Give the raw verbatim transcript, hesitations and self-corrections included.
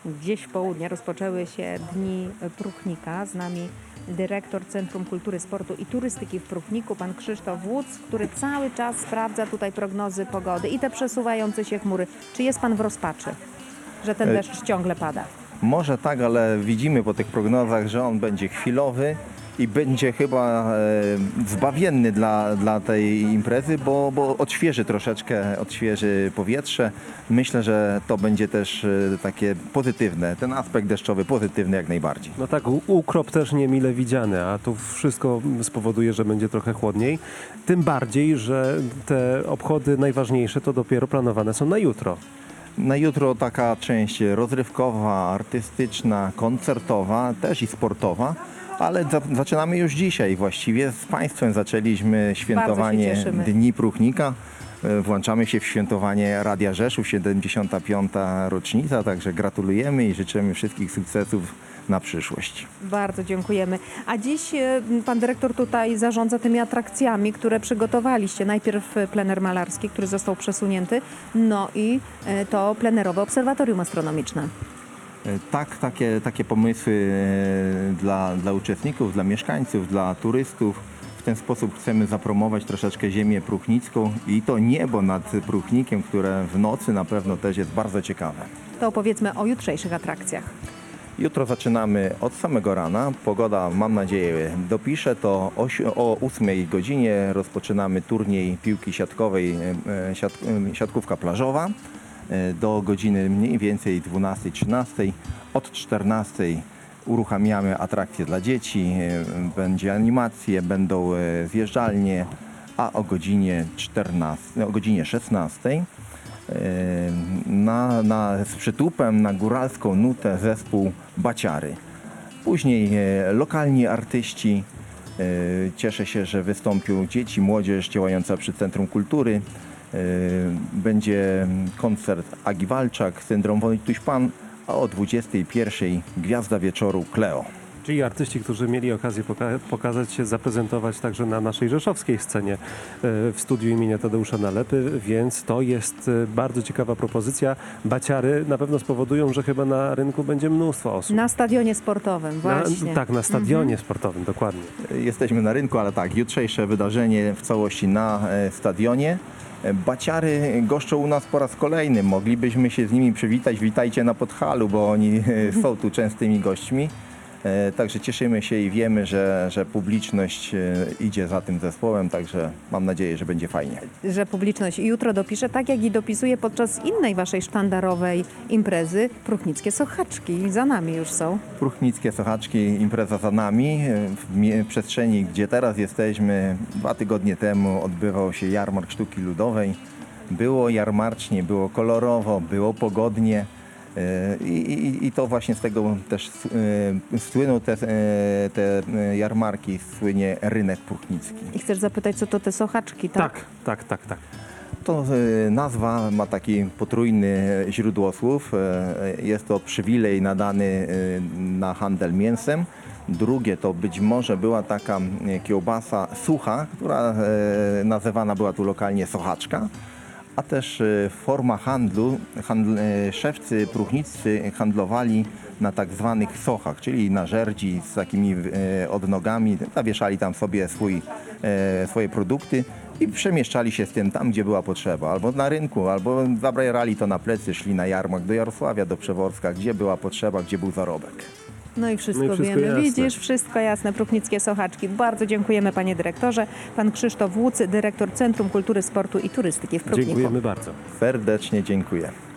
Gdzieś w południe rozpoczęły się Dni Pruchnika. Z nami dyrektor Centrum Kultury, Sportu i Turystyki w Pruchniku, pan Krzysztof Wóc, który cały czas sprawdza tutaj prognozy pogody i te przesuwające się chmury. Czy jest pan w rozpaczy, że ten deszcz ciągle pada? Może tak, ale widzimy po tych prognozach, że on będzie chwilowy i będzie chyba e, zbawienny dla, dla tej imprezy, bo, bo odświeży troszeczkę, odświeży powietrze. Myślę, że to będzie też e, takie pozytywne, ten aspekt deszczowy pozytywny jak najbardziej. No tak, u- ukrop też nie mile widziany, a to wszystko spowoduje, że będzie trochę chłodniej. Tym bardziej, że te obchody najważniejsze to dopiero planowane są na jutro. Na jutro taka część rozrywkowa, artystyczna, koncertowa, też i sportowa. Ale za, zaczynamy już dzisiaj. Właściwie z Państwem zaczęliśmy świętowanie cieszymy. Dni Pruchnika. E, Włączamy się w świętowanie Radia Rzeszów, siedemdziesiąta piąta rocznica, także gratulujemy i życzymy wszystkich sukcesów na przyszłość. Bardzo dziękujemy. A dziś e, pan dyrektor tutaj zarządza tymi atrakcjami, które przygotowaliście. Najpierw e, plener malarski, który został przesunięty, no i e, to plenerowe obserwatorium astronomiczne. E, Tak, takie, takie pomysły e, dla, dla uczestników, dla mieszkańców, dla turystów. W ten sposób chcemy zapromować troszeczkę ziemię pruchnicką i to niebo nad Pruchnikiem, które w nocy na pewno też jest bardzo ciekawe. To opowiedzmy o jutrzejszych atrakcjach. Jutro zaczynamy od samego rana. Pogoda, mam nadzieję, dopisze. To o, si- o ósmej godzinie rozpoczynamy turniej piłki siatkowej, e, siat, e, siatkówka plażowa. E, Do godziny mniej więcej dwunastej trzynastej. Od czternastej uruchamiamy atrakcje dla dzieci. e, Będzie animacje, będą e, zjeżdżalnie, a o godzinie czternastej, o godzinie szesnastej na, na, z przytupem na góralską nutę zespół Baciary. Później e, lokalni artyści. E, cieszę się, że wystąpią dzieci, młodzież działająca przy Centrum Kultury. E, będzie koncert Agi Walczak, Syndrom Wojtuś-Pan, a o dwudziestej pierwszej Gwiazda Wieczoru Kleo. Czyli artyści, którzy mieli okazję poka- pokazać się, zaprezentować także na naszej rzeszowskiej scenie e, w studiu imienia Tadeusza Nalepy, więc to jest e, bardzo ciekawa propozycja. Baciary na pewno spowodują, że chyba na rynku będzie mnóstwo osób. Na stadionie sportowym, właśnie. Na, tak, na stadionie sportowym, dokładnie. Jesteśmy na rynku, ale tak, jutrzejsze wydarzenie w całości na e, stadionie. E, Baciary goszczą u nas po raz kolejny. Moglibyśmy się z nimi przywitać. Witajcie na Podhalu, bo oni e, są tu częstymi gośćmi. E, Także cieszymy się i wiemy, że, że publiczność e, idzie za tym zespołem, także mam nadzieję, że będzie fajnie. Że publiczność jutro dopisze, tak jak i dopisuje podczas innej waszej sztandarowej imprezy, Pruchnickie Sochaczki. Za nami już są. Pruchnickie Sochaczki, impreza za nami. W mie- przestrzeni, gdzie teraz jesteśmy, dwa tygodnie temu odbywał się jarmark sztuki ludowej. Było jarmarcznie, było kolorowo, było pogodnie. E, I, i, I to właśnie z tego też e, słyną te, e, te e, jarmarki, słynie rynek pruchnicki. I chcesz zapytać, co to te Sochaczki, tak? Tak, tak, tak, tak. To e, nazwa ma taki potrójny źródło słów. E, Jest to przywilej nadany e, na handel mięsem. Drugie to być może była taka e, kiełbasa sucha, która e, nazywana była tu lokalnie sochaczka. A też e, forma handlu, handl, e, szewcy pruchniccy handlowali na tak zwanych sochach, czyli na żerdzi z takimi e, odnogami, zawieszali tam sobie swój, e, swoje produkty i przemieszczali się z tym tam, gdzie była potrzeba, albo na rynku, albo zabierali to na plecy, szli na jarmark do Jarosławia, do Przeworska, gdzie była potrzeba, gdzie był zarobek. No i wszystko, No i wszystko wiemy. jasne. Widzisz, wszystko jasne. Pruchnickie Sochaczki. Bardzo dziękujemy, panie dyrektorze. Pan Krzysztof Wóc, dyrektor Centrum Kultury, Sportu i Turystyki w Pruchniku. Dziękujemy bardzo. Serdecznie dziękuję.